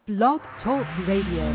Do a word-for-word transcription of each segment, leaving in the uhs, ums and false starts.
Blog Talk Radio.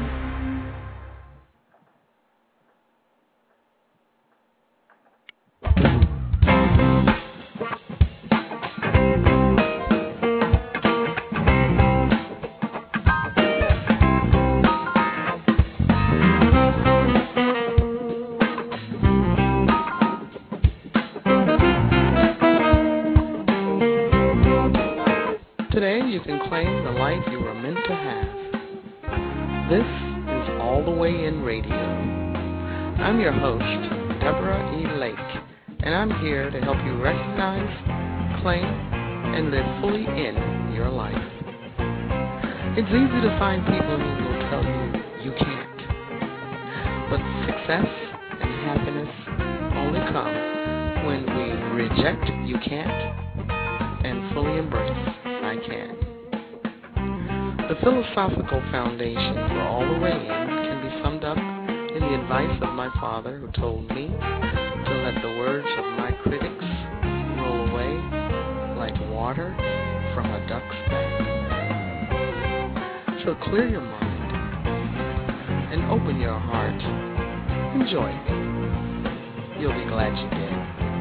Today you can claim the life you were meant to have. This is All the Way In Radio. I'm your host, Deborah E. Lake, and I'm here to help you recognize, claim, and live fully in your life. It's easy to find people who will tell you you can't, but success and happiness only come when we reject you can't and fully embrace I can. The philosophical foundation for All the Way In can be summed up in the advice of my father, who told me to let the words of my critics roll away like water from a duck's back. So clear your mind and open your heart. Enjoy me. You'll be glad you did.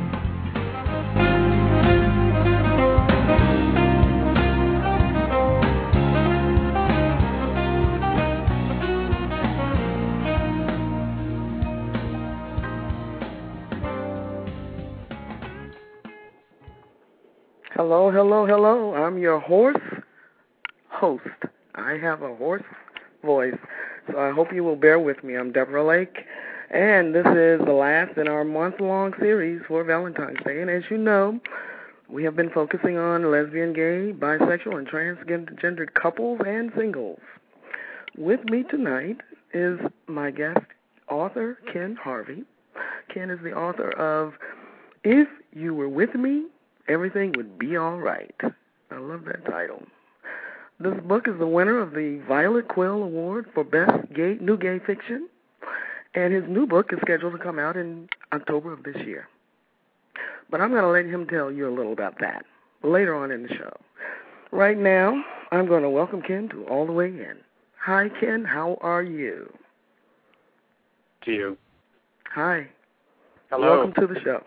Hello, hello, hello. I'm your hoarse host. I have a hoarse voice, so I hope you will bear with me. I'm Deborah Lake, and this is the last in our month-long series for Valentine's Day. And as you know, we have been focusing on lesbian, gay, bisexual, and transgendered couples and singles. With me tonight is my guest, author Ken Harvey. Ken is the author of If You Were With Me, Everything Would Be All Right. I love that title. This book is the winner of the Violet Quill Award for Best Gay, New Gay Fiction, and his new book is scheduled to come out in October of this year. But I'm going to let him tell you a little about that later on in the show. Right now, I'm going to welcome Ken to All the Way In. Hi, Ken. How are you? To you. Hi. Hello. Welcome to the show.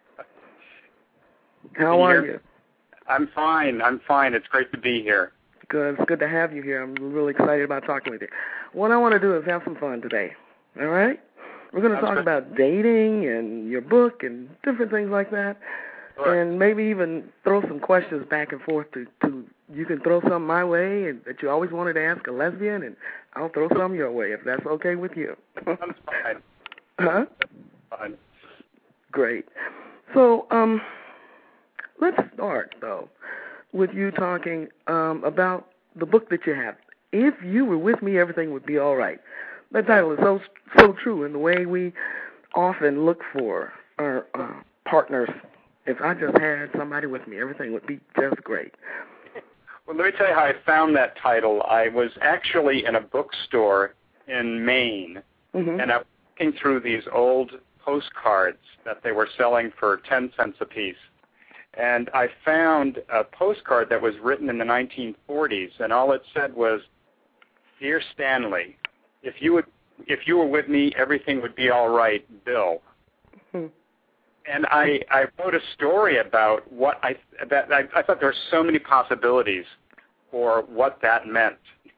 How you are hear? you? I'm fine. I'm fine. It's great to be here. Good. It's good to have you here. I'm really excited about talking with you. What I want to do is have some fun today. All right? We're going to talk about dating and your book and different things like that. Sure. And maybe even throw some questions back and forth to, to you can throw some my way and, that you always wanted to ask a lesbian, and I'll throw some your way if that's okay with you. That's fine. Huh? That's fine. Great. So, um... let's start, though, with you talking um, about the book that you have. If You Were With Me, Everything Would Be All Right. That title is so so true in the way we often look for our uh, partners. If I just had somebody with me, everything would be just great. Well, let me tell you how I found that title. I was actually in a bookstore in Maine, Mm-hmm. and I was looking through these old postcards that they were selling for ten cents apiece. And I found a postcard that was written in the nineteen forties, and all it said was, "Dear Stanley, if you would, if you were with me, everything would be all right, Bill." Mm-hmm. And I, I wrote a story about what I that I, I thought there were so many possibilities for what that meant.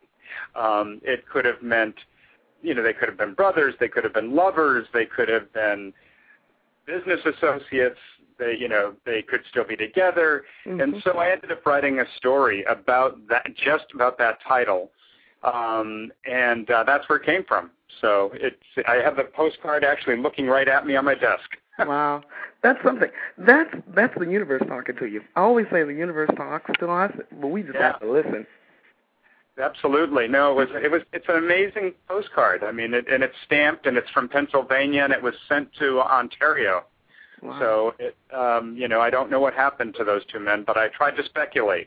Um, it could have meant, you know, they could have been brothers, they could have been lovers, they could have been business associates. They, you know, they could still be together, Mm-hmm. and so I ended up writing a story about that, just about that title, um, and uh, that's where it came from. So it's, I have the postcard actually looking right at me on my desk. Wow, that's something. That's that's the universe talking to you. I always say the universe talks to us, but we just Yeah. have to listen. Absolutely, no, it was, it was, it's an amazing postcard. I mean, it, and it's stamped, and it's from Pennsylvania, and it was sent to Ontario. Wow. So, it, um, you know, I don't know what happened to those two men, but I tried to speculate.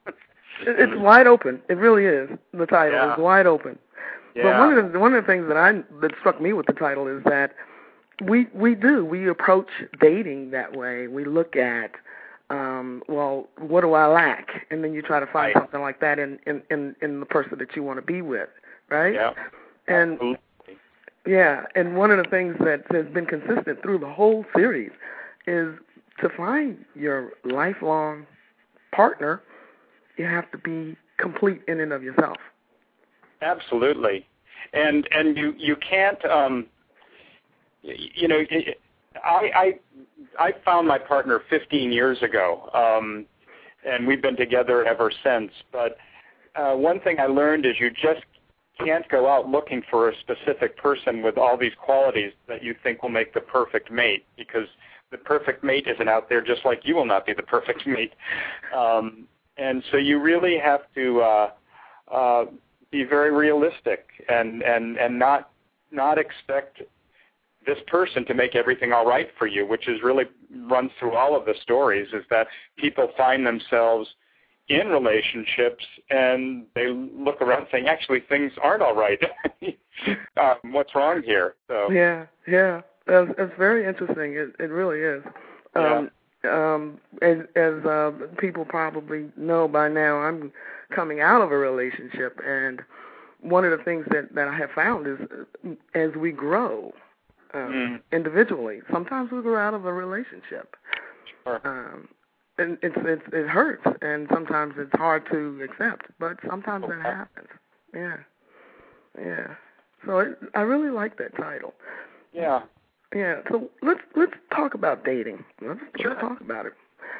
It's wide open. It really is. The title Yeah. is wide open. Yeah. But one of the one of the things that I that struck me with the title is that we we do we approach dating that way. We look at um, well, what do I lack? And then you try to find right. something like that in, in, in, in the person that you want to be with, right? Yeah. And Absolutely. yeah, and one of the things that has been consistent through the whole series is to find your lifelong partner, you have to be complete in and of yourself. Absolutely. And and you, you can't, um, you know, I, I I found my partner fifteen years ago, um, and we've been together ever since. But uh, one thing I learned is you just can't go out looking for a specific person with all these qualities that you think will make the perfect mate, because the perfect mate isn't out there, just like you will not be the perfect mate. Um, and so you really have to uh, uh, be very realistic and, and, and not not expect this person to make everything all right for you, which is really runs through all of the stories, is that people find themselves in relationships and they look around saying, actually, things aren't all right. um, what's wrong here? So yeah, yeah, it's, it's very interesting. It, it really is. Um, yeah. um, as as uh, people probably know by now, I'm coming out of a relationship, and one of the things that, that I have found is as we grow um, mm. individually, sometimes we grow out of a relationship. Sure. Um, And it's, it's, it hurts, and sometimes it's hard to accept, but sometimes okay. that happens. Yeah, yeah. So it, I really like that title. Yeah. Yeah. So let's let's talk about dating. Let's, sure. let's talk about it.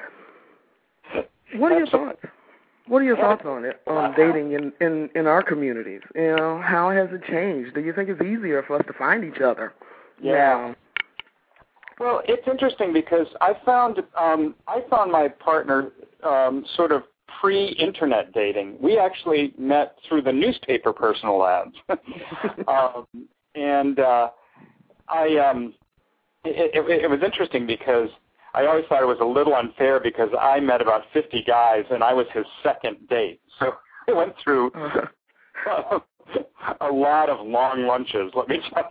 What are your thoughts? What are your thoughts on it, on dating in, in, in our communities? You know, how has it changed? Do you think it's easier for us to find each other yeah. now? Well, it's interesting because I found um, I found my partner um, sort of pre-internet dating. We actually met through the newspaper personal ads, um, and uh, I um, it, it, it was interesting because I always thought it was a little unfair because I met about fifty guys and I was his second date. So I went through uh, a lot of long lunches. Let me tell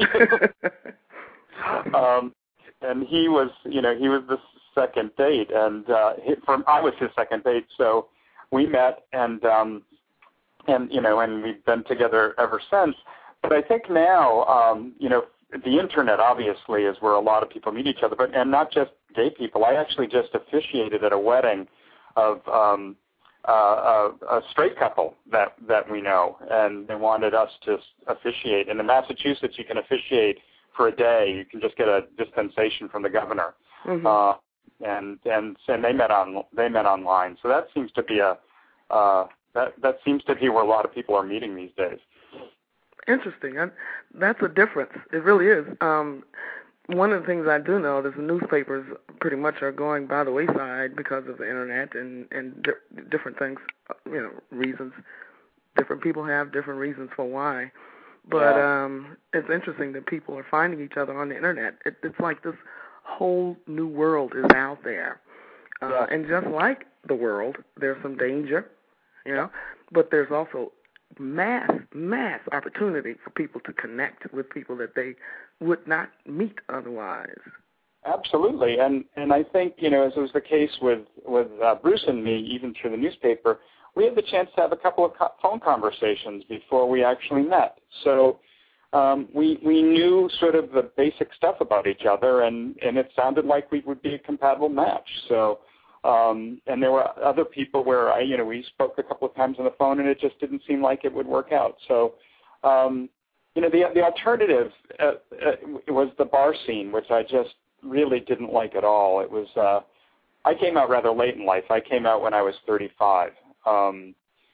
you. um, And he was, you know, he was the second date, and uh, he, from I was his second date. So we met, and um, and you know, and we've been together ever since. But I think now, um, you know, the internet obviously is where a lot of people meet each other, but and not just gay people. I actually just officiated at a wedding of um, uh, a, a straight couple that that we know, and they wanted us to officiate. And in Massachusetts, you can officiate for a day. You can just get a dispensation from the governor, mm-hmm. uh, and and and they met on they met online. So that seems to be a uh, that that seems to be where a lot of people are meeting these days. Interesting. I, that's a difference. It really is. Um, one of the things I do know is the newspapers pretty much are going by the wayside because of the internet and and di- different things. You know, reasons. Different people have different reasons for why. But yeah. um, it's interesting that people are finding each other on the internet. It, it's like this whole new world is out there. Uh, yeah. And just like the world, there's some danger, you know, but there's also mass, mass opportunity for people to connect with people that they would not meet otherwise. Absolutely. And and I think, you know, as was the case with, with uh, Bruce and me, even through the newspaper, we had the chance to have a couple of co- phone conversations before we actually met. So um, we we knew sort of the basic stuff about each other, and, and it sounded like we would be a compatible match. So um, and there were other people where I, you know, we spoke a couple of times on the phone, and it just didn't seem like it would work out. So um, you know, the the alternative uh, uh, was the bar scene, which I just really didn't like at all. It was uh, I came out rather late in life. I came out when I was thirty-five. Um,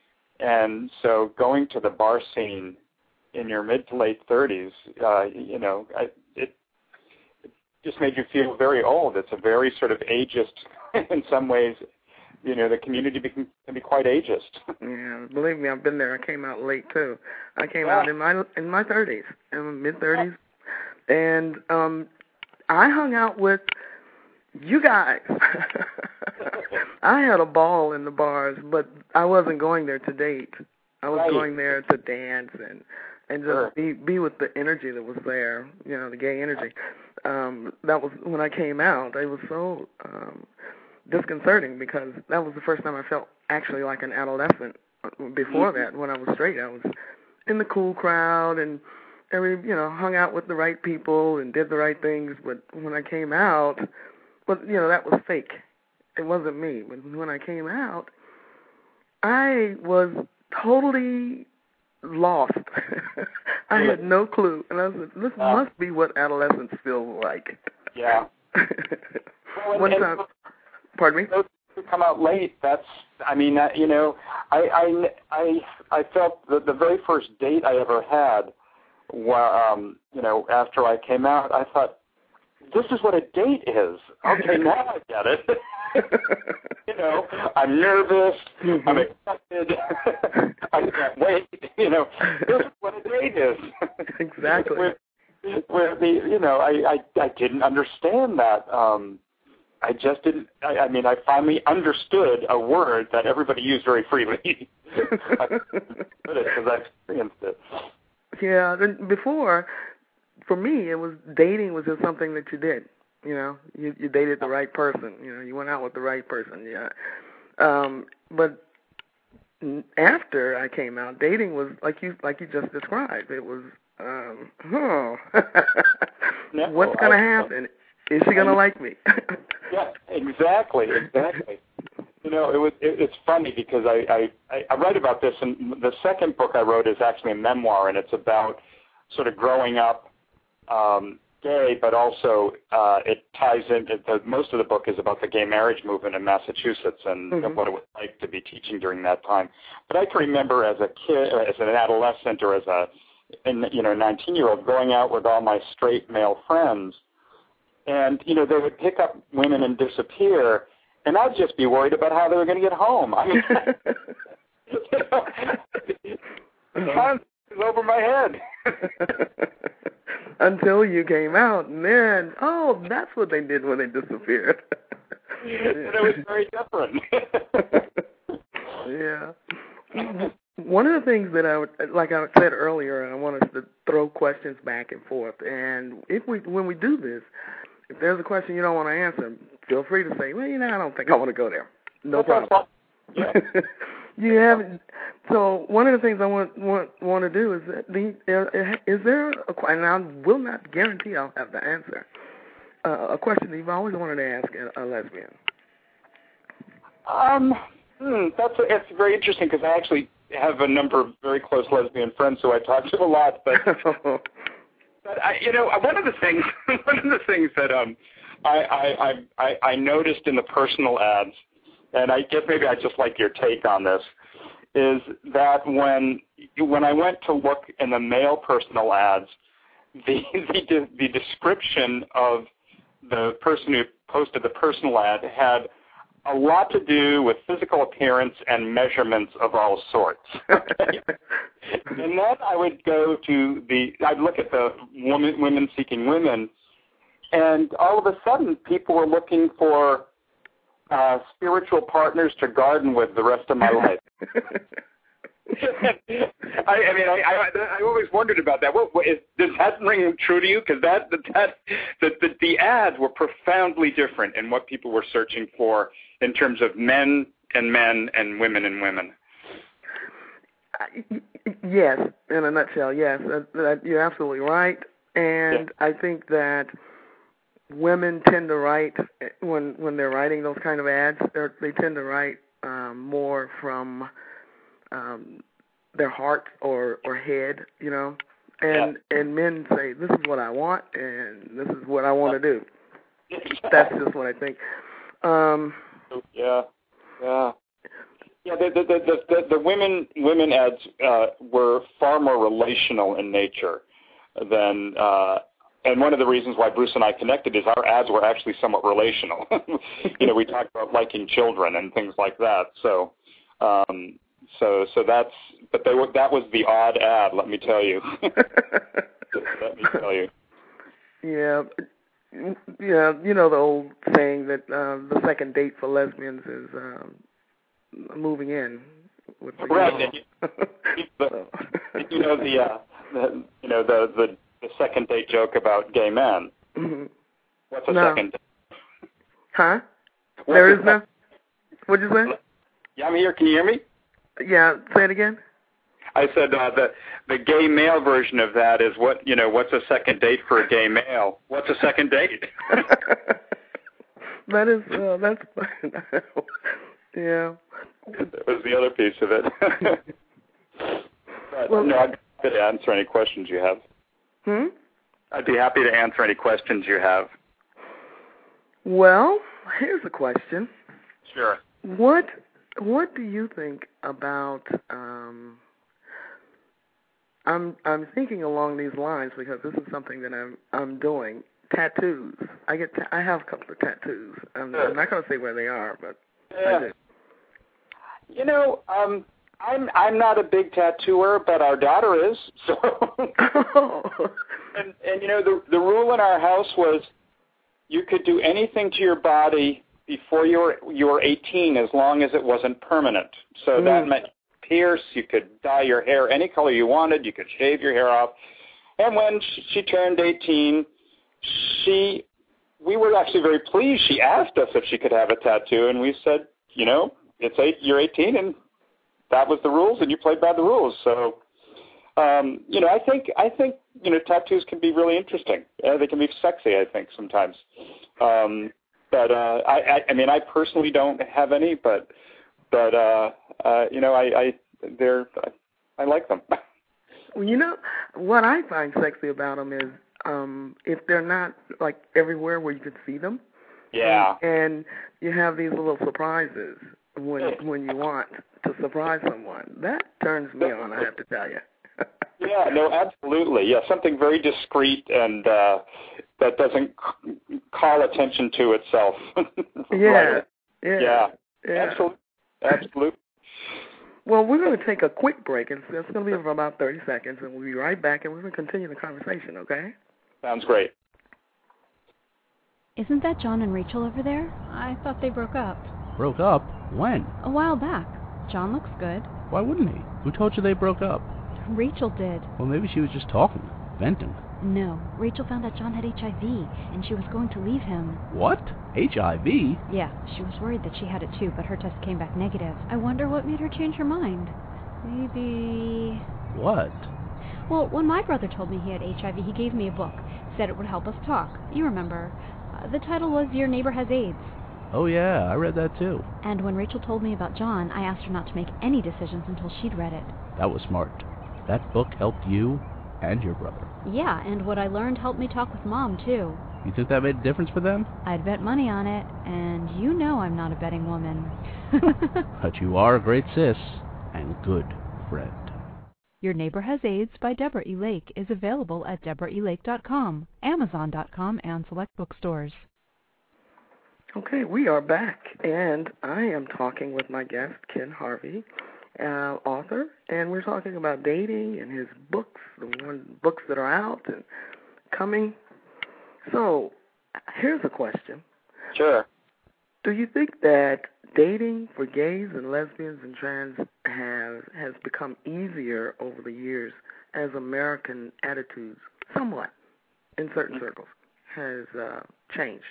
and so going to the bar scene in your mid to late thirties, uh, you know, I, it, it just made you feel very old. It's a very sort of ageist, in some ways, you know, the community can, can be quite ageist. Yeah, believe me, I've been there. I came out late too. I came yeah. out in my in my thirties, in my mid thirties, and um, I hung out with you guys. I had a ball in the bars, but I wasn't going there to date. I was right. going there to dance and and just sure. be be with the energy that was there, you know, the gay energy. Um, that was when I came out. It was so um, disconcerting because that was the first time I felt actually like an adolescent. Before that, when I was straight, I was in the cool crowd and every, you know, hung out with the right people and did the right things. But when I came out, but you know, that was fake. It wasn't me. But when I came out, I was totally lost. I had no clue, and I was like, this yeah. must be what adolescence feels like. Yeah. Well, One and, time, and pardon me. Those who come out late. That's. I mean, uh, you know, I I I I felt that the very first date I ever had, um, you know, after I came out, I thought, this is what a date is. Okay, now I get it. You know, I'm nervous. Mm-hmm. I'm excited. I can't wait. You know, this is what a date is. Exactly. where, where the, you know, I, I, I didn't understand that. Um, I just didn't. I, I mean, I finally understood a word that everybody used very freely. I understood it because I experienced it. Yeah. Before, for me, it was dating was just something that you did. You know, you, you dated the right person. You know, you went out with the right person. Yeah. Um, but after I came out, dating was like you like you just described. It was, um, oh, no, what's going to happen? Is she going to like me? Yeah, exactly, exactly. You know, it was. It, it's funny because I, I I write about this, and the second book I wrote is actually a memoir, and it's about sort of growing up. Um, gay, but also uh, it ties in, it, the, most of the book is about the gay marriage movement in Massachusetts and mm-hmm. what it was like to be teaching during that time. But I can remember as a kid, as an adolescent or as a you know nineteen-year-old going out with all my straight male friends, and you know they would pick up women and disappear, and I'd just be worried about how they were going to get home. I mean, you know, the concept is over my head. Until you came out, and then, oh, that's what they did when they disappeared. And it was very different. Yeah. One of the things that I would, like I said earlier, I want us to throw questions back and forth. And if we, when we do this, if there's a question you don't want to answer, feel free to say, well, you know, I don't think I want to go there. No problem. Yeah. You have so one of the things I want want want to do is that the uh, is there a, and I will not guarantee I'll have the answer. Uh, a question that you've always wanted to ask a, a lesbian. Um, hmm, that's a, it's very interesting because I actually have a number of very close lesbian friends who I talk to a lot. But but I, you know, one of the things one of the things that um I I I, I noticed in the personal ads. And I guess maybe I just like your take on this, is that when when I went to look in the male personal ads, the the, the description of the person who posted the personal ad had a lot to do with physical appearance and measurements of all sorts. And then I would go to the, I'd look at the woman, women seeking women, and all of a sudden people were looking for Uh, spiritual partners to garden with the rest of my life. I, I mean, I, I I always wondered about that. What, what is, does that ring true to you? Because that that the, the the ads were profoundly different in what people were searching for in terms of men and men and women and women. Yes, in a nutshell, yes, that, that, you're absolutely right, and yeah. I think that women tend to write, when when they're writing those kind of ads, they tend to write um, more from um, their heart or, or head, you know. And yeah. and men say, this is what I want, and this is what I want to do. That's just what I think. Um, yeah, yeah. Yeah, the the, the, the, the women women ads uh, were far more relational in nature than uh, and one of the reasons why Bruce and I connected is our ads were actually somewhat relational. You know, we talked about liking children and things like that. So, um, so, so that's. But they were, that was the odd ad. Let me tell you. Let me tell you. Yeah, yeah. You know the old saying that uh, the second date for lesbians is um, moving in. With the right. the, you know the, uh, the you know the the. The second date joke about gay men. Mm-hmm. What's a no. second date? Huh? There is no. What'd you say? Yeah, I'm here. Can you hear me? Yeah, say it again. I said uh, the the gay male version of that is what you know. What's a second date for a gay male? What's a second date? That is uh, that's yeah. That was the other piece of it. But, well, no, I'd be happy to answer any questions you have. Hmm. I'd be happy to answer any questions you have. Well, here's a question. Sure. What What do you think about? Um, I'm I'm thinking along these lines because this is something that I'm I'm doing. Tattoos. I get ta- I have a couple of tattoos. I'm, I'm not going to say where they are, but yeah. I do. You know, um, I'm I'm not a big tattooer, but our daughter is. So. Oh. and and you know the the rule in our house was you could do anything to your body before you were you were eighteen as long as it wasn't permanent. So mm. that meant pierce, you could dye your hair any color you wanted, you could shave your hair off. And when she, she turned eighteen, she we were actually very pleased. She asked us if she could have a tattoo, and we said, you know, it's eight, you're eighteen, and that was the rules, and you played by the rules. So, um, you know, I think I think you know tattoos can be really interesting. Uh, they can be sexy, I think, sometimes. Um, but uh, I, I, I mean, I personally don't have any, but but uh, uh, you know, I, I they're I, I like them. Well, you know, what I find sexy about them is um, if they're not like everywhere where you can see them. Yeah. And, and you have these little surprises when when you want to surprise someone. That turns me on, I have to tell you. Yeah, no, absolutely. Yeah, something very discreet and uh, that doesn't c- call attention to itself. Yeah, right. yeah, yeah, yeah, absolutely, absolutely. Well, we're going to take a quick break, and it's going to be for about thirty seconds, and we'll be right back, and we're going to continue the conversation, okay? Sounds great. Isn't that John and Rachel over there? I thought they broke up. Broke up? When? A while back. John looks good. Why wouldn't he? Who told you they broke up? Rachel did. Well, maybe she was just talking, venting. No, Rachel found out John had H I V, and she was going to leave him. What? H I V? Yeah, she was worried that she had it too, but her test came back negative. I wonder what made her change her mind. Maybe... What? Well, when my brother told me he had H I V, he gave me a book. Said it would help us talk. You remember. Uh, the title was Your Neighbor Has AIDS. Oh, yeah, I read that too. And when Rachel told me about John, I asked her not to make any decisions until she'd read it. That was smart. That book helped you and your brother. Yeah, and what I learned helped me talk with Mom, too. You think that made a difference for them? I'd bet money on it, and you know I'm not a betting woman. But you are a great sis and good friend. Your Neighbor Has AIDS by Deborah E. Lake is available at deborah e lake dot com, amazon dot com, and select bookstores. Okay, we are back, and I am talking with my guest, Ken Harvey, uh, author, and we're talking about dating and his books, the one books that are out and coming. So, here's a question. Sure. Do you think that dating for gays and lesbians and trans has has become easier over the years as American attitudes, somewhat, in certain circles, has uh, changed?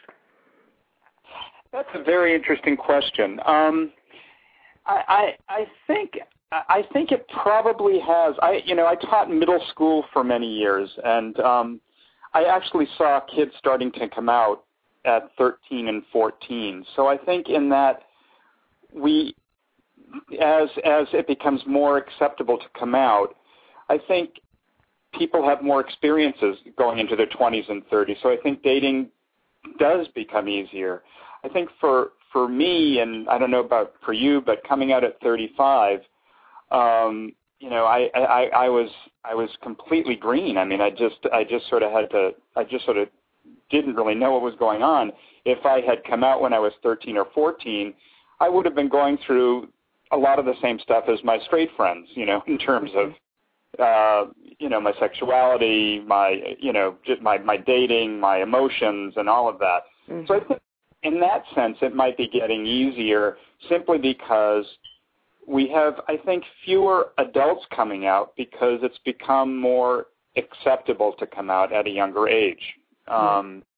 That's a very interesting question. Um, I, I, I think I think it probably has. I you know I taught middle school for many years, and um, I actually saw kids starting to come out at thirteen and fourteen. So I think in that we, as as it becomes more acceptable to come out, I think people have more experiences going into their twenties and thirties. So I think dating does become easier. I think for for me, and I don't know about for you, but coming out at thirty-five, um, you know, I, I, I was I was completely green. I mean, I just I just sort of had to I just sort of didn't really know what was going on. If I had come out when I was thirteen or fourteen, I would have been going through a lot of the same stuff as my straight friends, you know, in terms of uh, you know, my sexuality, my you know, just my my dating, my emotions, and all of that. Mm-hmm. So I think, in that sense, it might be getting easier simply because we have, I think, fewer adults coming out because it's become more acceptable to come out at a younger age. Um,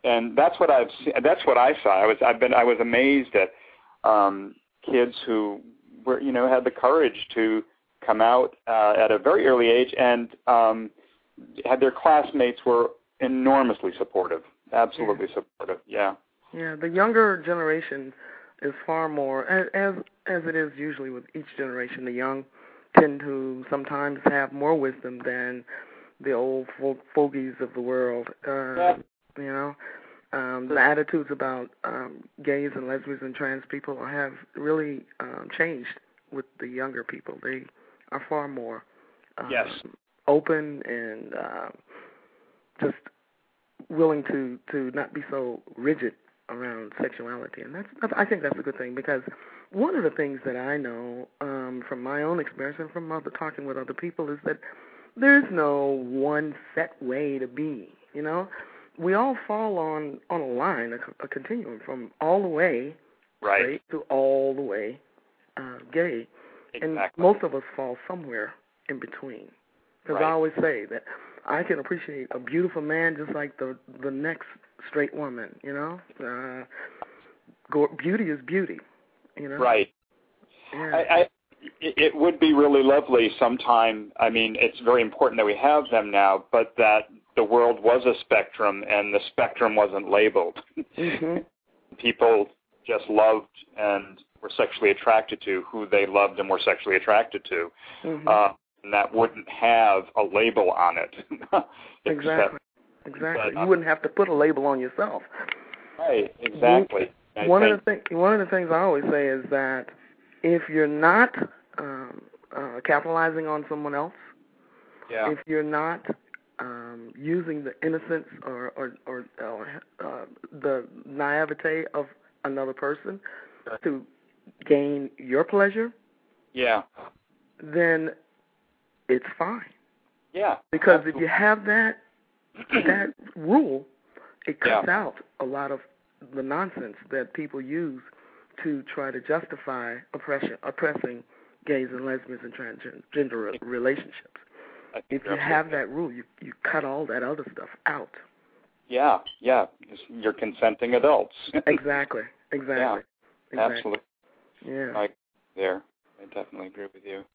and that's what I've seen, that's what I saw. I was I've been I was amazed at um, kids who were you know had the courage to come out uh, at a very early age, and um, had their classmates were enormously supportive, absolutely yeah. supportive. Yeah. Yeah, the younger generation is far more, as, as as it is usually with each generation, the young tend to sometimes have more wisdom than the old fo- fogies of the world. Uh, yeah. You know, um, the attitudes about um, gays and lesbians and trans people have really um, changed with the younger people. They are far more um, yes. open and uh, just willing to, to not be so rigid around sexuality, and that's I think that's a good thing, because one of the things that I know um, from my own experience and from other talking with other people is that there's no one set way to be. You know, we all fall on on a line, a, a continuum from all the way right straight to all the way uh, gay, exactly. and most of us fall somewhere in between. Because right. I always say that I can appreciate a beautiful man just like the the next straight woman, you know. Uh, go, beauty is beauty, you know. Right. Yeah. I, I, it would be really lovely sometime. I mean, it's very important that we have them now, but that the world was a spectrum and the spectrum wasn't labeled. Mm-hmm. People just loved and were sexually attracted to who they loved and were sexually attracted to. Mm-hmm. Uh, and that wouldn't have a label on it. Exactly. Exactly. But, uh, you wouldn't have to put a label on yourself. Right. Exactly. One I of the thing, one of the things I always say is that if you're not um, uh, capitalizing on someone else, yeah. if you're not um, using the innocence or or, or uh, the naivete of another person sure. to gain your pleasure, yeah, then it's fine. Yeah. Because absolutely. if you have that that rule, it cuts yeah. out a lot of the nonsense that people use to try to justify oppression, oppressing gays and lesbians and transgender relationships. If you have that rule, you you cut all that other stuff out. Yeah, yeah. You're consenting adults. Exactly. Exactly. Yeah, exactly. absolutely. Yeah. I, there. I definitely agree with you.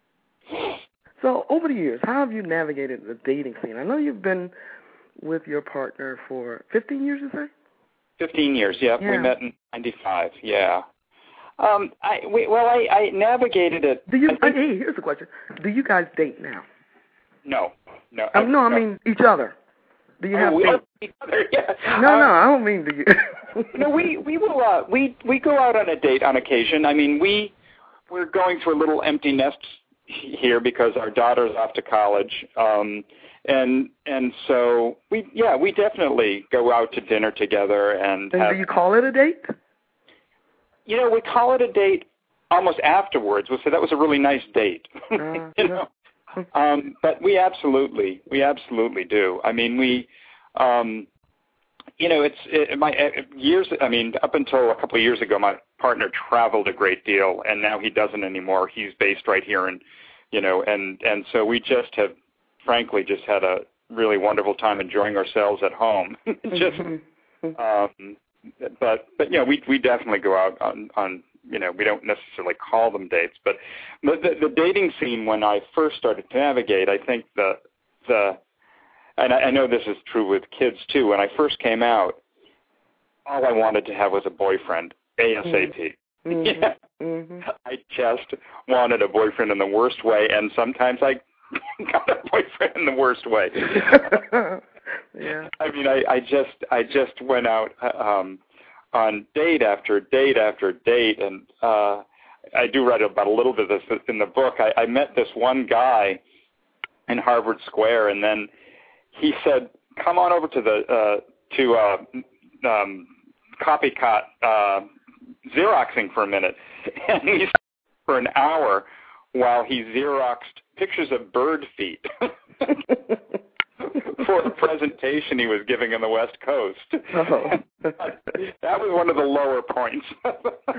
So, over the years, how have you navigated the dating scene? I know you've been with your partner for fifteen years, you say? fifteen years, yeah. yeah. We met in ninety-five, yeah. Um, I, we, well, I, I navigated it. Do you? I think, hey, here's the question: do you guys date now? No, no. Um, no, I no. mean each other. Do you oh, have we, dates? each other, yeah. No, um, no, I don't mean do you. no, we we will. Uh, we we go out on a date on occasion. I mean, we we're going through a little empty nest here because our daughter's off to college. Um, And and so we yeah we definitely go out to dinner together and. And have, do you call it a date? You know, we call it a date almost afterwards. We'll say that was a really nice date. Uh, you know, um, but we absolutely we absolutely do. I mean, we, um, you know, it's it, my years. I mean, up until a couple of years ago, my partner traveled a great deal, and now he doesn't anymore. He's based right here, in, you know, and and so we just have. Frankly, just had a really wonderful time enjoying ourselves at home. just, um, but but you know, we we definitely go out on, on you know we don't necessarily call them dates, but the, the the dating scene when I first started to navigate, I think the the and I, I know this is true with kids too. When I first came out, all I wanted to have was a boyfriend ASAP. Mm-hmm. Yeah. Mm-hmm. I just wanted a boyfriend in the worst way, and sometimes I. got a boyfriend in the worst way. yeah. I mean, I, I just I just went out um, on date after date after date, and uh, I do write about a little bit of this in the book. I, I met this one guy in Harvard Square, and then he said, "Come on over to the uh, to uh, um, Copycat uh, Xeroxing for a minute," and he for an hour while he Xeroxed pictures of bird feet for a presentation he was giving on the West Coast. Oh. That was one of the lower points. uh,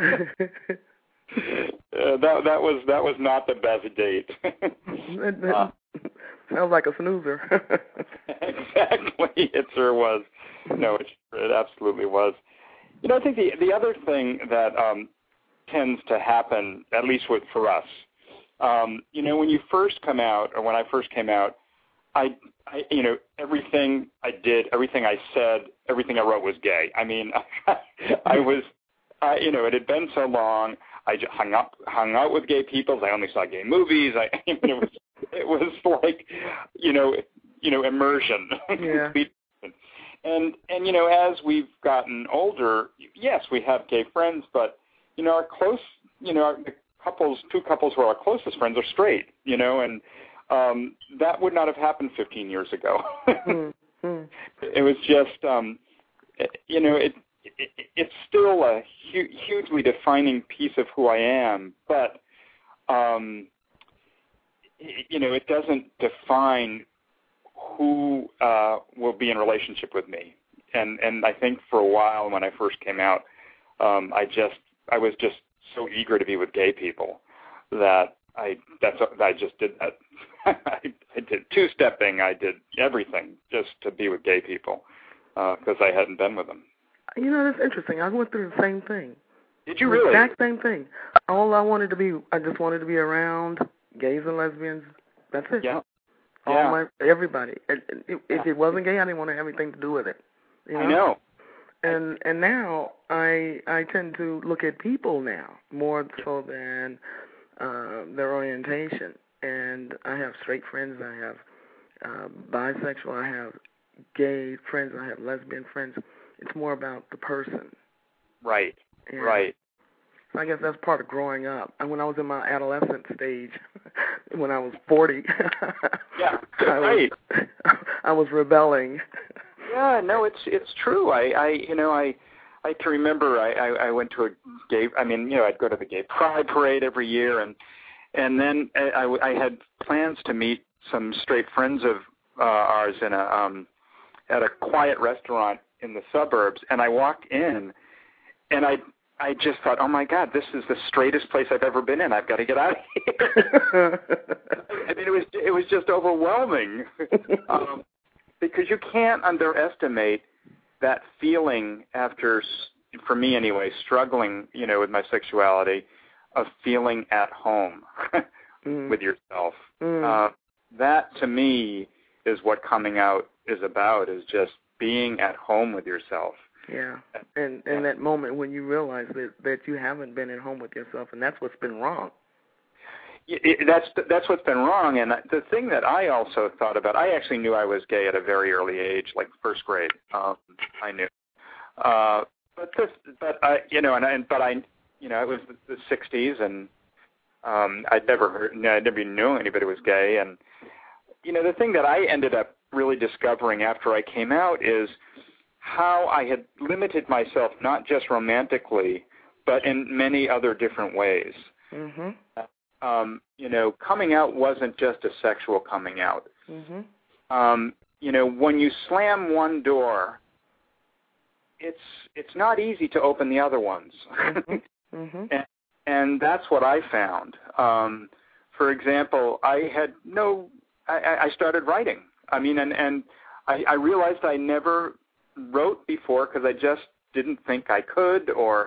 that that was that was not the best date. That, that uh, sounds like a snoozer. Exactly, it sure was. no, it, it absolutely was. You know, I think the the other thing that um, tends to happen, at least with for us, um, you know, when you first come out, or when I first came out, I, I, you know, everything I did, everything I said, everything I wrote was gay. I mean, I was, I, you know, it had been so long. I just hung up, hung out with gay people. I only saw gay movies. I, it was, it was like, you know, you know, immersion. Yeah. and and you know, as we've gotten older, yes, we have gay friends, but you know, our close, you know, our, the couples, two couples who are our closest friends are straight. You know, and um, that would not have happened fifteen years ago. mm-hmm. It was just, um, you know, it. It, it's still a hu- hugely defining piece of who I am, but um, it, you know, it doesn't define who uh, will be in relationship with me. And and I think for a while when I first came out, um, I just I was just so eager to be with gay people that I that's I just did that. I, I did two stepping. I did everything just to be with gay people because uh, I hadn't been with them. You know, that's interesting. I went through the same thing. Did you the really? Exact same thing. All I wanted to be, I just wanted to be around gays and lesbians. That's it. Yeah. All yeah. my everybody. If, if yeah. it wasn't gay, I didn't want to have anything to do with it. You know? I know. And and now I I tend to look at people now more so than uh, their orientation. And I have straight friends. I have uh, bisexual. I have gay friends. I have lesbian friends. It's more about the person. Right, and right. So I guess that's part of growing up. And when I was in my adolescent stage, when I was forty, yeah, I right. was, I was rebelling. Yeah, no, it's it's true. I, I you know, I I can remember I, I, I went to a gay, I mean, you know, I'd go to the gay pride parade every year, and and then I, I had plans to meet some straight friends of uh, ours in a um, at a quiet restaurant in the suburbs, and I walked in, and I I just thought, oh my God, this is the straightest place I've ever been in. I've got to get out of here. I mean, it was it was just overwhelming, um, because you can't underestimate that feeling after, for me anyway, struggling, you know, with my sexuality, of feeling at home mm. with yourself. Mm. Uh, that to me is what coming out is about, is just being at home with yourself. Yeah, and and that moment when you realize that, that you haven't been at home with yourself, and that's what's been wrong. It, it, that's that's what's been wrong, and the thing that I also thought about, I actually knew I was gay at a very early age, like first grade. Um, I knew, uh, but this, but I, you know, and, I, but I, you know, it was the, the sixties, and um, I'd never heard, I never even knew anybody was gay, and you know, the thing that I ended up really discovering after I came out is how I had limited myself, not just romantically, but in many other different ways. Mm-hmm. Um, you know, coming out wasn't just a sexual coming out. Mm-hmm. Um, you know, when you slam one door, it's it's not easy to open the other ones. Mm-hmm. Mm-hmm. and, and that's what I found. Um, for example, I had no, I, I started writing. I mean, and, and I, I realized I never wrote before because I just didn't think I could, or,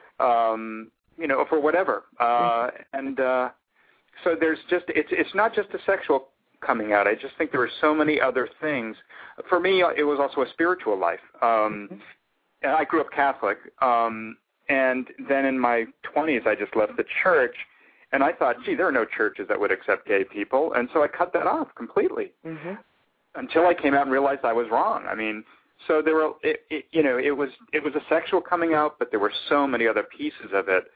um, you know, for whatever. Uh, and uh, so there's just, it's it's not just a sexual coming out. I just think there were so many other things. For me, it was also a spiritual life. Um, mm-hmm. I grew up Catholic, um, and then in my twenties, I just left the church, and I thought, gee, there are no churches that would accept gay people, and so I cut that off completely. Mm-hmm. Until I came out and realized I was wrong. I mean, so there were, it, it, you know, it was it was a sexual coming out, but there were so many other pieces of it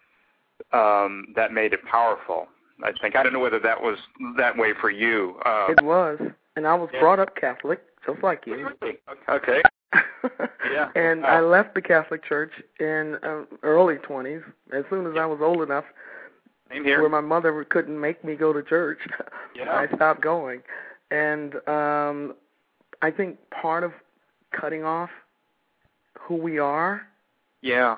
um, that made it powerful. I think I don't know whether that was that way for you. Uh, it was, and I was yeah. brought up Catholic, just like you. Okay. yeah. And uh, I left the Catholic Church in uh, early twenties. As soon as I was old enough, same here, where my mother couldn't make me go to church, yeah. I stopped going. And um, I think part of cutting off who we are, yeah,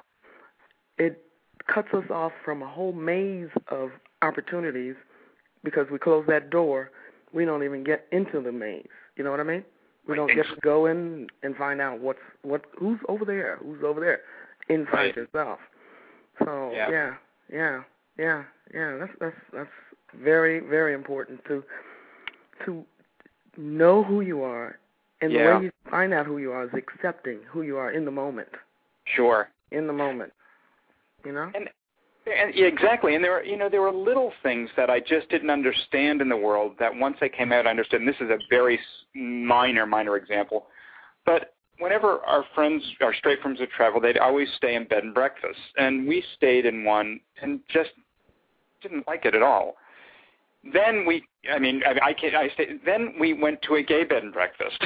it cuts us off from a whole maze of opportunities, because we close that door, we don't even get into the maze. You know what I mean? We don't get to go in and find out what's what who's over there, who's over there inside right. yourself. So yeah. yeah, yeah, yeah, yeah. That's that's that's very very important to to know who you are, and yeah. the way you find out who you are is accepting who you are in the moment. Sure. In the moment, you know. And, and yeah, exactly. And there were, you know, there were little things that I just didn't understand in the world that once I came out, I understood. And this is a very minor, minor example. But whenever our friends, our straight friends would travel, they'd always stay in bed and breakfast. And we stayed in one and just didn't like it at all. Then we, I mean, I, I can't, I stayed, then we went to a gay bed and breakfast.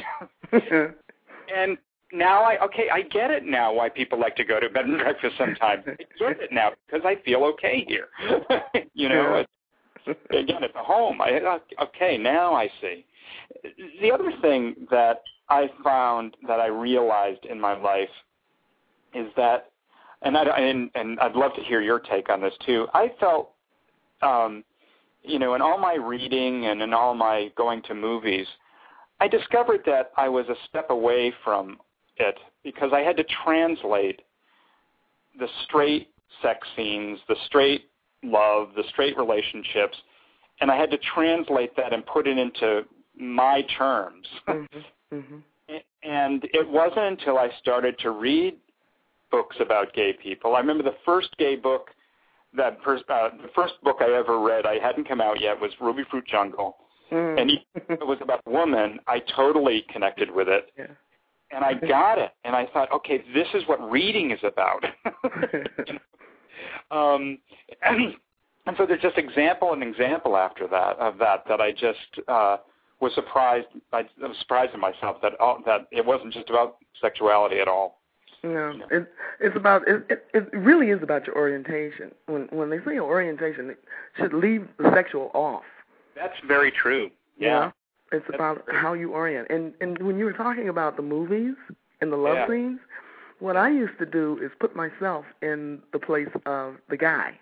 And now I, okay, I get it now why people like to go to bed and breakfast sometimes. I get it now because I feel okay here. you know, it's, again, it's a home. I, okay, now I see. The other thing that I found that I realized in my life is that, and, I, and, and I'd love to hear your take on this too, I felt, um, you know, in all my reading and in all my going to movies, I discovered that I was a step away from it because I had to translate the straight sex scenes, the straight love, the straight relationships, and I had to translate that and put it into my terms. Mm-hmm. Mm-hmm. And it wasn't until I started to read books about gay people. I remember the first gay book, that first, uh, the first book I ever read, I hadn't come out yet, was Ruby Fruit Jungle. Mm. And even if it was about a woman, I totally connected with it. Yeah. And I got it. And I thought, okay, this is what reading is about. you know? um, and, and so there's just example and example after that, of that, that I just uh, was surprised. I was surprised in myself that, all, that it wasn't just about sexuality at all. No, you know? it, it's about it, it. It really is about your orientation. When when they say orientation, it should leave the sexual off. That's very true. Yeah, you know? It's That's about true. how you orient. And and when you were talking about the movies and the love yeah. scenes, what I used to do is put myself in the place of the guy.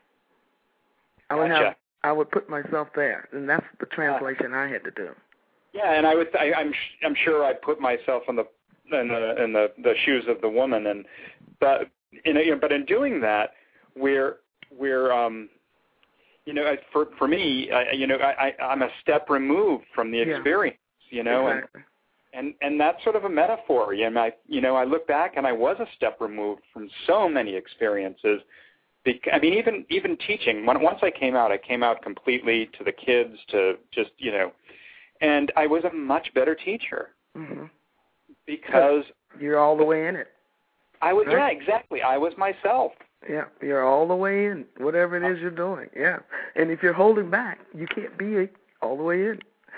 I would gotcha. have I would put myself there, and that's the translation I had to do. Yeah, and I would. I, I'm I'm sure I put myself in the in the in the, the shoes of the woman, and but in you know, but in doing that, we're we're um, you know, for for me, I, you know, I, I I'm a step removed from the experience, yeah. you know, exactly. and and and that's sort of a metaphor. You know, I you know I look back and I was a step removed from so many experiences. I mean, even even teaching. When, once I came out, I came out completely to the kids, to just you know, and I was a much better teacher. Mm-hmm. Because you're all the way in it. I was, right? yeah, exactly. I was myself. Yeah, you're all the way in, whatever it is you're doing. Yeah, and if you're holding back, you can't be all the way in.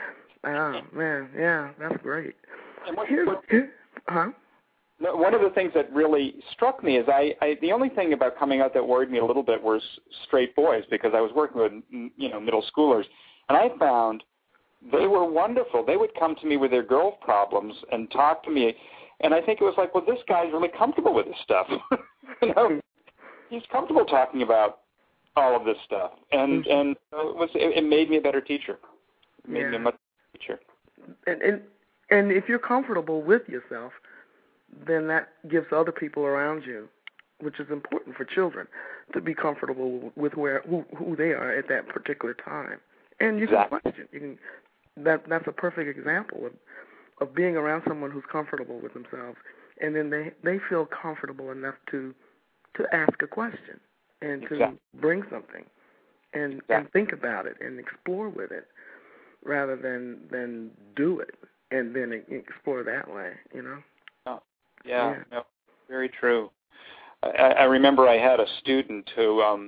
Oh man, yeah, that's great. And what, Here's, what, here, huh? One of the things that really struck me is I, I, the only thing about coming out that worried me a little bit was straight boys, because I was working with, you know, middle schoolers, and I found they were wonderful. They would come to me with their girl problems and talk to me, and I think it was like, well, this guy's really comfortable with this stuff. you know, he's comfortable talking about all of this stuff, and and it was it, it made me a better teacher. It made yeah. me a much better teacher. And and and if you're comfortable with yourself, then that gives other people around you, which is important for children, to be comfortable with where who, who they are at that particular time. And you exactly. can question. You can. That that's a perfect example of of being around someone who's comfortable with themselves, and then they they feel comfortable enough to to ask a question and to exactly. bring something and exactly. and think about it and explore with it, rather than than do it and then explore that way. You know. Oh, yeah, yeah. No, very true. I, I remember I had a student who um,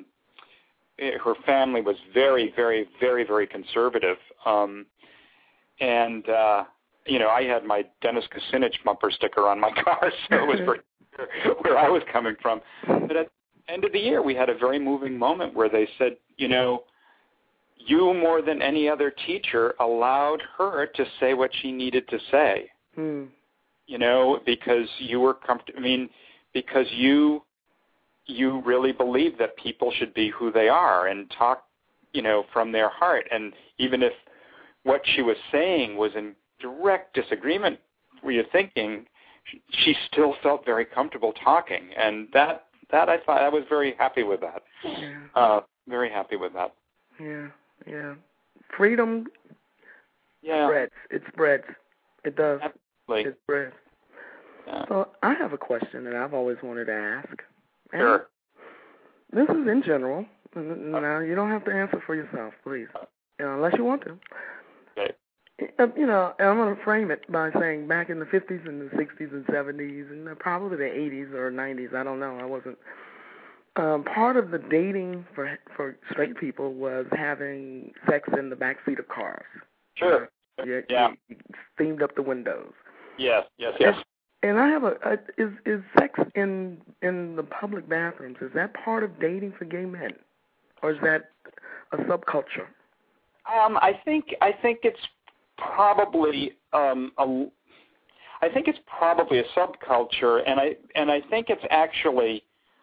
her family was very, very, very, very conservative. Um, And, uh, you know, I had my Dennis Kucinich bumper sticker on my car, so it was very clear where I was coming from. But at the end of the year, we had a very moving moment where they said, you know, you more than any other teacher allowed her to say what she needed to say, hmm. you know, because you were comfortable. I mean, because you you really believe that people should be who they are and talk, you know, from their heart. And even if what she was saying was in direct disagreement were you thinking? She still felt very comfortable talking, and that that I thought I was very happy with that. Yeah. Uh, very happy with that. Yeah, yeah. Freedom Yeah. spreads. It spreads. It does. Absolutely. It spreads. Yeah. So I have a question that I've always wanted to ask. And Sure. this is in general. Now, you don't have to answer for yourself, please, you know, unless you want to. Okay. You know, and I'm going to frame it by saying back in the fifties and the sixties and seventies and probably the eighties or nineties, I don't know, I wasn't. Um, part of the dating for for straight people was having sex in the backseat of cars. Sure. You, Yeah. you steamed up the windows. Yes, yes, yes. And, and I have a, a is is sex in in the public bathrooms, is that part of dating for gay men, or is that a subculture? Um, I think I think it's probably um, a, I think it's probably a subculture, and I and I think it's actually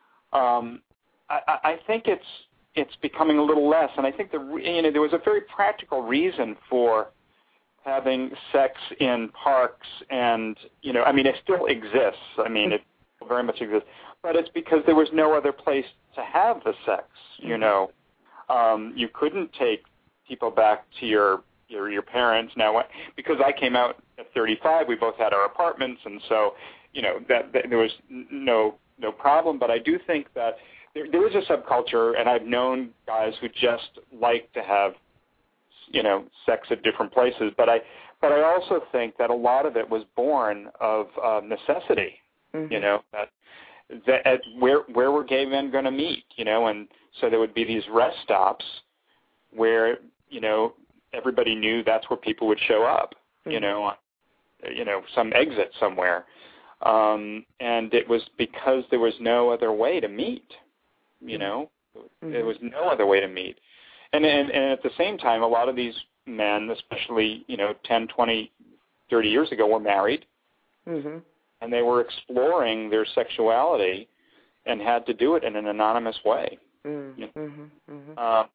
um, I, I think it's it's becoming a little less, and I think the you know there was a very practical reason for having sex in parks, and you know I mean it still exists. I mean it very much exists, but it's because there was no other place to have the sex. You know, um, you couldn't take people back to your your, your parents. Now, because I came out at thirty-five, we both had our apartments, and so you know that, that there was no no problem. But I do think that there, there is a subculture, and I've known guys who just like to have you know sex at different places. But I but I also think that a lot of it was born of uh, necessity. Mm-hmm. You know that that at where where were gay men going to meet? You know, and so there would be these rest stops where you know everybody knew that's where people would show up. Mm-hmm. You know, you know some exit somewhere, um, and it was because there was no other way to meet. You know, mm-hmm. there was no other way to meet, and, and and at the same time, a lot of these men, especially you know ten, twenty, thirty years ago, were married, mm-hmm. and they were exploring their sexuality, and had to do it in an anonymous way. Mm-hmm. You know? Mm-hmm. Mm-hmm. Uh,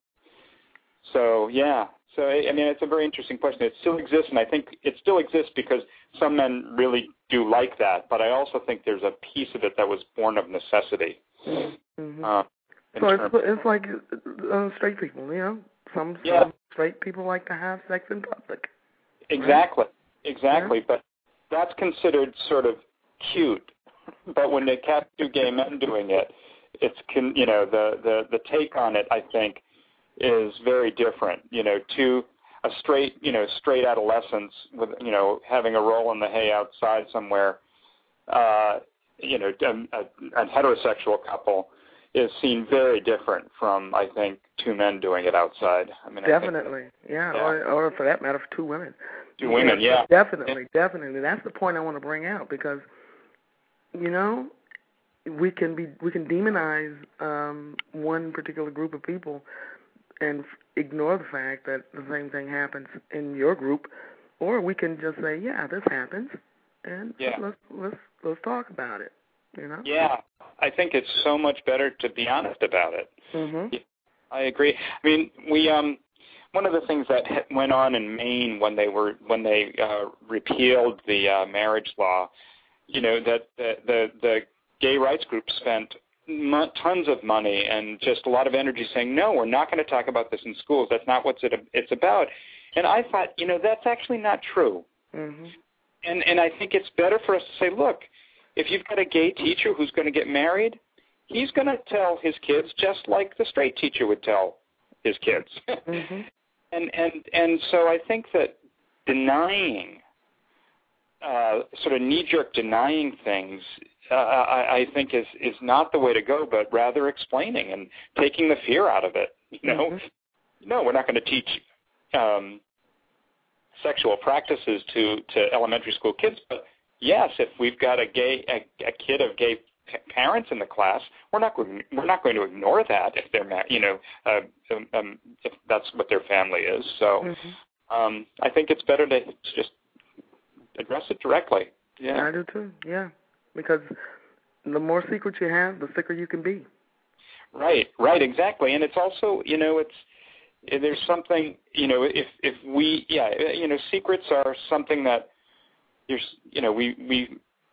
So, yeah. So, I mean, it's a very interesting question. It still exists, and I think it still exists because some men really do like that. But I also think there's a piece of it that was born of necessity. Mm-hmm. Uh, so it's, it's like uh, straight people, you know? Some, yeah. some straight people like to have sex in public. Exactly. Right? Exactly. Yeah. But that's considered sort of cute. But when they catch two gay men doing it, it's, can, you know, the, the, the take on it, I think, is very different, you know, to a straight, you know, straight adolescents with, you know, having a roll in the hay outside somewhere, uh, you know, a, a, a heterosexual couple is seen very different from, I think, two men doing it outside. I mean, definitely, I think, yeah, yeah. Or, or for that matter, for two women. Two women, yeah. Definitely, yeah. definitely. That's the point I want to bring out because, you know, we can be, we can demonize um, one particular group of people and ignore the fact that the same thing happens in your group, or we can just say, "Yeah, this happens," and yeah. let's let's let's talk about it. You know? Yeah, I think it's so much better to be honest about it. Mm-hmm. I agree. I mean, we um, one of the things that went on in Maine when they were when they uh, repealed the uh, marriage law, you know, that the the, the gay rights group spent tons of money and just a lot of energy saying, no, we're not going to talk about this in schools. That's not what it's about. And I thought, you know, that's actually not true. Mm-hmm. And and I think it's better for us to say, look, if you've got a gay teacher who's going to get married, he's going to tell his kids just like the straight teacher would tell his kids. Mm-hmm. and, and, and so I think that denying, uh, sort of knee-jerk denying things Uh, I, I think is, is not the way to go, but rather explaining and taking the fear out of it. You know, mm-hmm. no, we're not going to teach um, sexual practices to, to elementary school kids. But yes, if we've got a gay a, a kid of gay p- parents in the class, we're not going we're not going to ignore that if they're ma- you know uh, um, um, if that's what their family is. So mm-hmm. um, I think it's better to just address it directly. Yeah, I do too. Yeah. Because the more secrets you have, the sicker you can be. Right, right, exactly. And it's also, you know, it's there's something, you know, if if we, yeah, you know, secrets are something that there's, you know, we we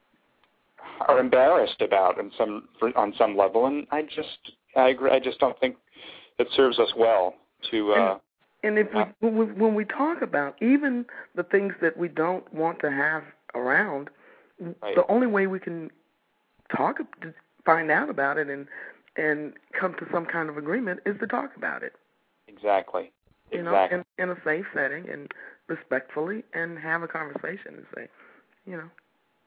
are embarrassed about in some for, on some level, and I just I agree, I just don't think it serves us well to. Uh, and, and if we when, we when we talk about even the things that we don't want to have around, right. the only way we can talk to find out about it and and come to some kind of agreement is to talk about it. Exactly. You exactly. know, in, in a safe setting and respectfully, and have a conversation and say, you know,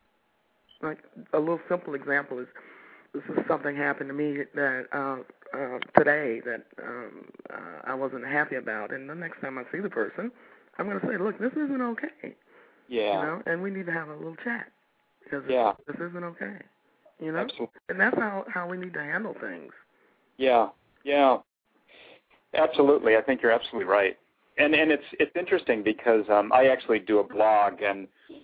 like a little simple example is this is something happened to me that uh, uh, today that um, uh, I wasn't happy about, and the next time I see the person, I'm going to say, look, this isn't okay. Yeah. You know, and we need to have a little chat because yeah. this isn't okay. You know, Absolutely. And that's how how we need to handle things. Yeah. Yeah. Absolutely. I think you're absolutely right. And and it's it's interesting because um, I actually do a blog, and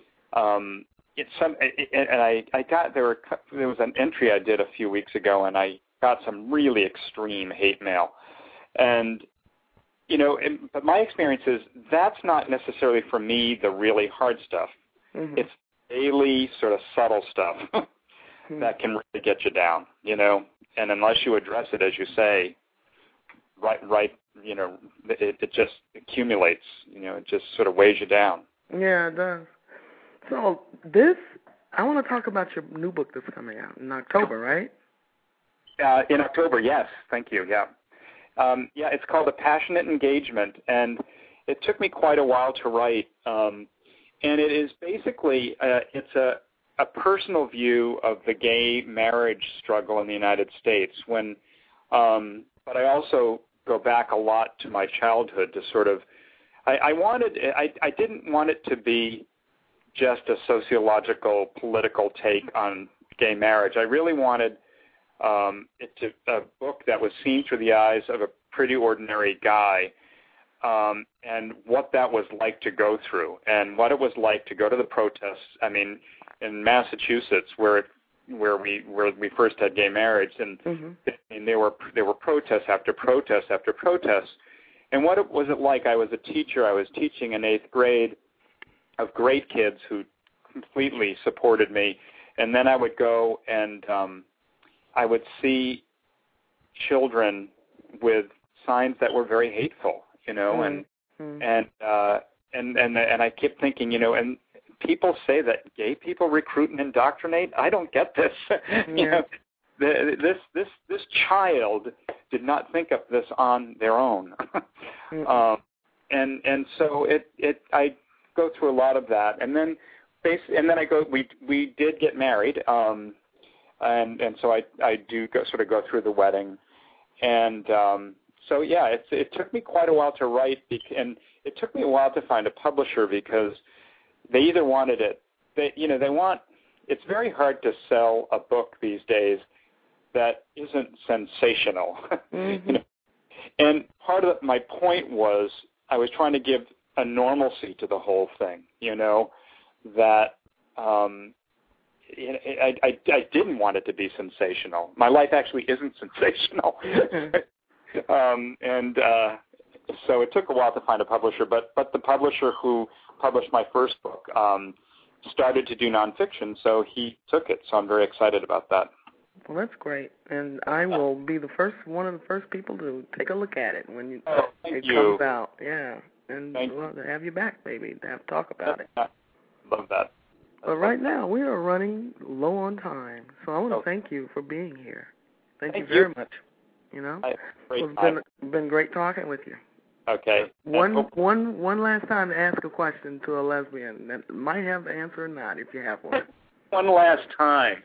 um, it's some and I, I got there were there was an entry I did a few weeks ago, and I got some really extreme hate mail, and you know, it, but my experience is that's not necessarily for me the really hard stuff. Mm-hmm. It's daily sort of subtle stuff mm-hmm. that can really get you down, you know. And unless you address it, as you say, right, right, you know, it, it just accumulates. You know, it just sort of weighs you down. Yeah, it does. So this, I want to talk about your new book that's coming out in October, right? Uh, in October, yes. Thank you. Yeah, um, yeah. It's called A Passionate Engagement, and it took me quite a while to write. Um, and it is basically uh, it's a a personal view of the gay marriage struggle in the United States. When, um, but I also go back a lot to my childhood to sort of. I, I wanted. I, I didn't want it to be just a sociological, political take on gay marriage. I really wanted um, it to a book that was seen through the eyes of a pretty ordinary guy, um, and what that was like to go through, and what it was like to go to the protests. I mean, in Massachusetts, where it, where we where we first had gay marriage, and, mm-hmm. and there were there were protests after protests after protests. And what it, was it like? I was a teacher. I was teaching in eighth grade of great kids who completely supported me, and then I would go and um, I would see children with signs that were very hateful, you know, mm-hmm. and and uh, and and and I kept thinking, you know, and people say that gay people recruit and indoctrinate. I don't get this. Yeah. you know, the, this this this child did not think of this on their own, mm-hmm. um, and and so it it I. go through a lot of that, and then basically, and then I go. We we did get married, um, and and so I I do go, sort of go through the wedding, and um, so yeah, it it took me quite a while to write, and it took me a while to find a publisher because they either wanted it, they you know they want. It's very hard to sell a book these days that isn't sensational, mm-hmm. you know? And part of my point was I was trying to give a normalcy to the whole thing, you know, that um, I, I, I didn't want it to be sensational. My life actually isn't sensational. um, and uh, so it took a while to find a publisher, but, but the publisher who published my first book um, started to do nonfiction, so he took it, so I'm very excited about that. Well, that's great, and I will be the first one of the first people to take a look at it when you, oh, thank it you. comes out. Yeah. And Thank we'll have you back, baby, to have to talk about it. Love that. But right now, we are running low on time, so I want to oh. thank you for being here. Thank, thank you very you. much. You know, I, great it's time. been been great talking with you. Okay. One hope- one one last time to ask a question to a lesbian that might have the answer or not, if you have one. one last time.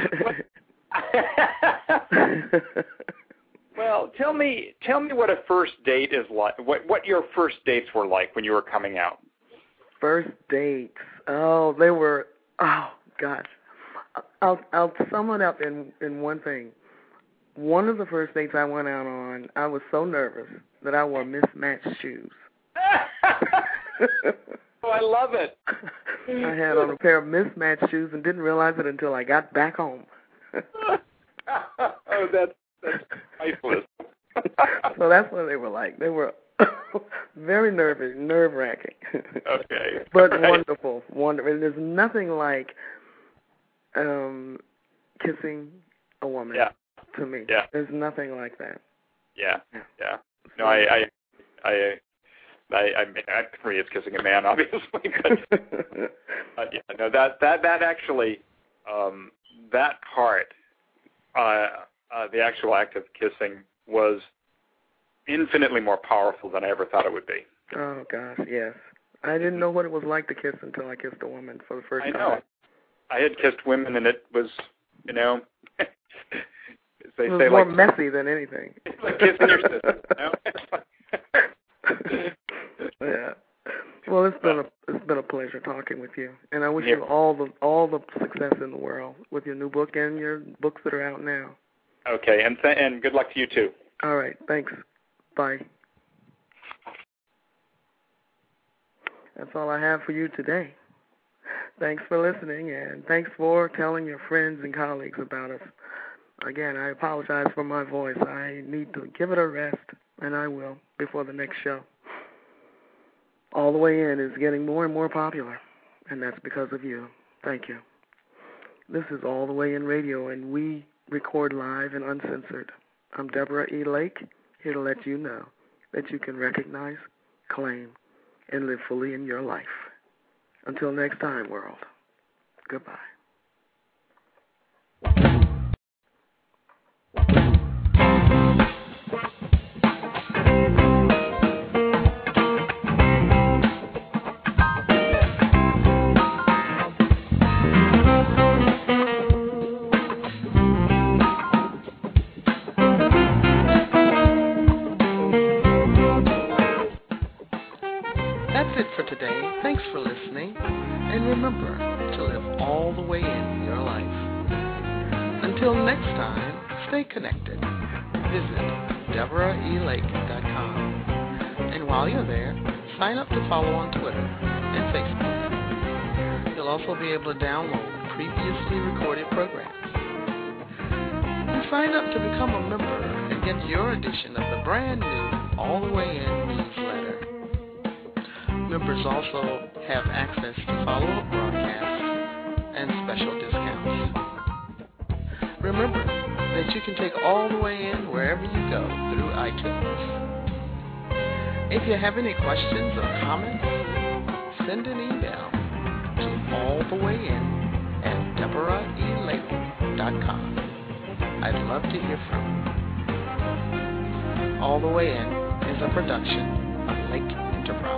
Well, tell me, tell me what a first date is like. What what your first dates were like when you were coming out. First dates. Oh, they were. Oh gosh. I'll I'll sum it up in in one thing. One of the first dates I went out on, I was so nervous that I wore mismatched shoes. Oh, I love it. I had on a pair of mismatched shoes and didn't realize it until I got back home. Oh, that's. That's priceless. So that's what they were like. They were very nervous, nerve-wracking. Okay. But right. wonderful, wonderful. There's nothing like um, kissing a woman. Yeah. To me, yeah. There's nothing like that. Yeah, yeah. yeah. No, I, I, I, I, I mean, for me, it's kissing a man, obviously. But uh, yeah, no, that that that actually, um, that part, uh, uh, the actual act of kissing was infinitely more powerful than I ever thought it would be. Oh gosh, yes. I didn't know what it was like to kiss until I kissed a woman for the first I time. know. I had kissed women, and it was, you know. They it was say more like, messy than anything. It's like kissing your sister. You know? Yeah. Well, it's been a it's been a pleasure talking with you, and I wish yeah. you all the all the success in the world with your new book and your books that are out now. Okay, and th- and good luck to you too. All right. Thanks. Bye. That's all I have for you today. Thanks for listening, and thanks for telling your friends and colleagues about us. Again, I apologize for my voice. I need to give it a rest, and I will before the next show. All the Way In is getting more and more popular, and that's because of you. Thank you. This is All the Way In Radio, and we record live and uncensored. I'm Deborah E. Lake, here to let you know that you can recognize, claim, and live fully in your life. Until next time, world. Goodbye. That's it for today. Thanks for listening. And remember to live all the way in your life. Until next time, stay connected. Visit Deborah E Lake dot com. And while you're there, sign up to follow on Twitter and Facebook. You'll also be able to download previously recorded programs. And sign up to become a member and get your edition of the brand new All the Way In newsletter. Members also have access to follow-up broadcasts and special discounts. Remember that you can take All the Way In wherever you go through iTunes. If you have any questions or comments, send an email to allthewayin at Deborah E Lake dot com. I'd love to hear from you. All the Way In is a production of Lake Enterprise.